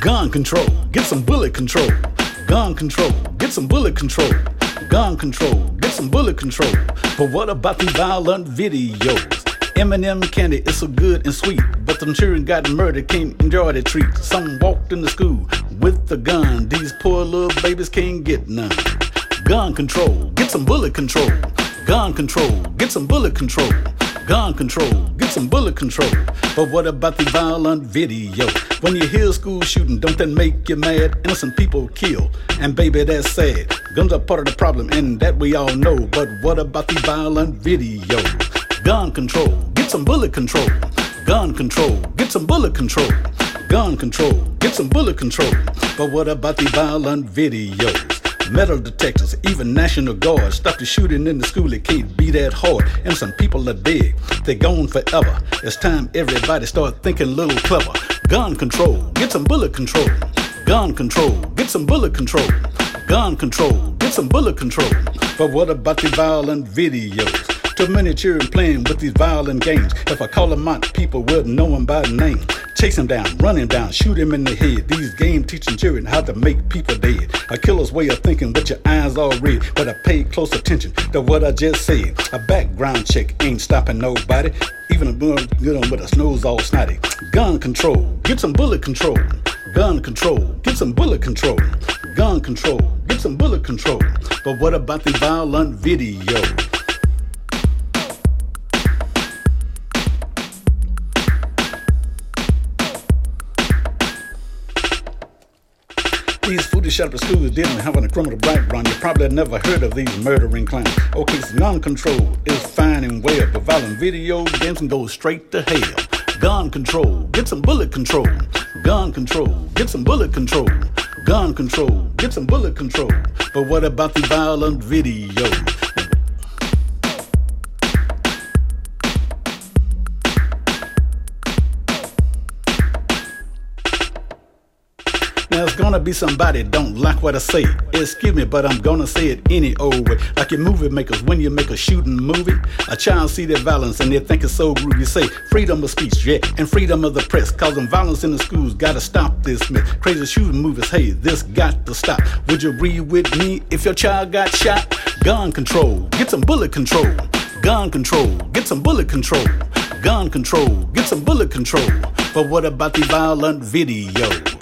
Gun control, get some bullet control. Gun control, get some bullet control. Gun control, get some bullet control. But what about these violent videos? Eminem candy is so good and sweet, but them children got murdered, can't enjoy the treat. Some walked into school with a gun, these poor little babies can't get none. Gun control, get some bullet control. Gun control, get some bullet control. Gun control, get some bullet control. But what about the violent video? When you hear school shooting, don't that make you mad? Innocent people killed, and baby, that's sad. Guns are part of the problem, and that we all know. But what about the violent video? Gun control, get some bullet control. Gun control, get some bullet control. Gun control, get some bullet control. But what about the violent videos? Metal detectors, even National Guard. Stop the shooting in the school, it can't be that hard. And some people are dead, they're gone forever. It's time everybody start thinking a little clever. Gun control, get some bullet control. Gun control, get some bullet control. Gun control, get some bullet control. But what about the violent videos? Too many children playing with these violent games. If I call them out, people will know them by name. Chase him down, run him down, shoot him in the head. These games teaching children how to make people dead. A killer's way of thinking with your eyes all red. But I paid close attention to what I just said. A background check ain't stopping nobody. Even a girl with a nose all snotty. Gun control, get some bullet control. Gun control, get some bullet control. Gun control, get some bullet control. But what about the violent video? These foolish shut up schools dealing having a criminal background. You probably never heard of these murdering clowns. Okay, so gun control is fine and well, but violent video games can go straight to hell. Gun control, get some bullet control. Gun control, get some bullet control. Gun control, get some bullet control. But what about the violent video? Now, there's gonna be somebody don't like what I say. Excuse me, but I'm gonna say it any old way. Like your movie makers, when you make a shooting movie, a child see their violence and they think it's so rude. You say freedom of speech, yeah, and freedom of the press. Causing violence in the schools, gotta stop this myth. Crazy shooting movies, hey, this got to stop. Would you agree with me if your child got shot? Gun control, get some bullet control. Gun control, get some bullet control. Gun control, get some bullet control. But what about the violent video?